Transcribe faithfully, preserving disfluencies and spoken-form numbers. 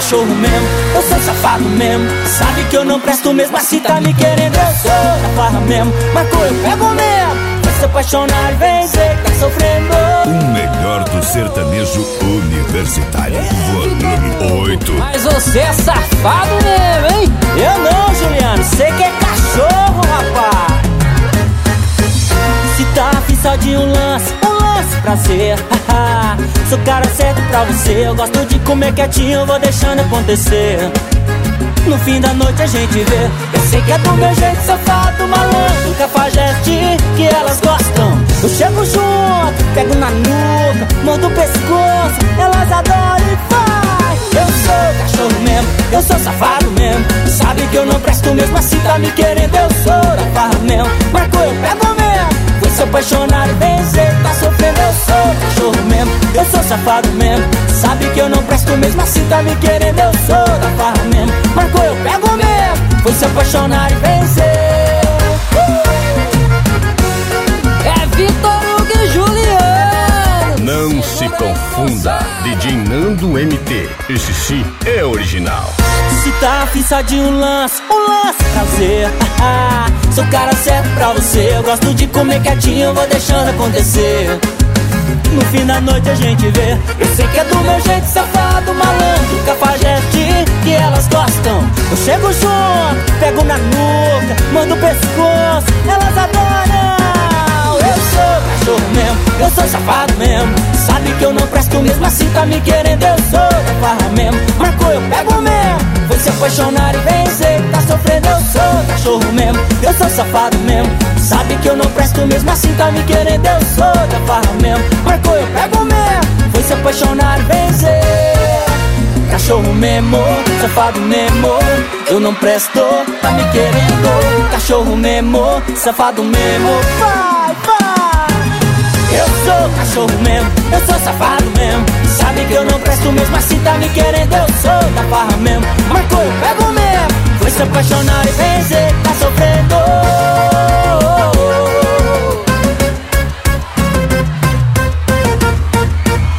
cachorro mesmo, eu sou safado mesmo. Sabe que eu não presto mesmo assim tá me querendo. Eu sou da farra mesmo, marcou eu pego mesmo. Vai se apaixonar e vencer, tá sofrendo. O melhor do sertanejo universitário, volume oito. Mas você é safado mesmo, hein? Eu não, Juliano, cê que é cachorro, rapaz. Se tá afim só de um lance, um lance prazer, haha. Sou cara certo pra você, eu gosto de comer quietinho, vou deixando acontecer. No fim da noite a gente vê. Eu sei que é do meu jeito safado, malandro, cafajeste que elas gostam. Eu chego junto, pego na nuca, mordo o pescoço, elas adoram e vai. Eu sou cachorro mesmo, eu sou safado mesmo. Sabe que eu não presto mesmo assim tá me querendo. Eu sou da farra mesmo, marcou eu pego mesmo. Vou se apaixonar e vencer, tá sofrendo. Eu sou cachorro mesmo, eu sou safado mesmo. Sabe que eu não presto mesmo assim tá me querendo. Eu sou da farra mesmo, marcou eu pego mesmo. Vou se apaixonar e vencer. uh! É Vitor Hugo e Juliano. Não se confunda, D J Nando M T, esse sim é original. Se tá afim só de um lance, um lance prazer, haha. Sou cara certo pra você, eu gosto de comer quietinho, vou deixando acontecer. No fim da noite a gente vê. Eu sei que é do meu jeito safado, malandro, cafajeste que elas gostam. Eu chego junto, pego na nuca, mando o pescoço, elas adoram. Eu sou cachorro mesmo, eu sou safado mesmo. Sabe que eu não presto mesmo assim tá me querendo. Eu sou da farra mesmo, marcou eu pego mesmo. Vou se apaixonar e vencer, tá sofrendo. Eu sou cachorro mesmo, eu sou safado mesmo. Sabe que eu não presto mesmo assim tá me querendo. Eu sou da farra mesmo, marcou eu pego mesmo. Vou se apaixonar e vencer. Cachorro mesmo, safado mesmo. Eu não presto, tá me querendo. Cachorro mesmo, safado mesmo. Vai, vai. Eu sou cachorro mesmo, eu sou safado mesmo. Sabe que eu não presto mesmo assim tá me querendo. Eu sou da farra mesmo, marcou eu pego mesmo. Vou se apaixonar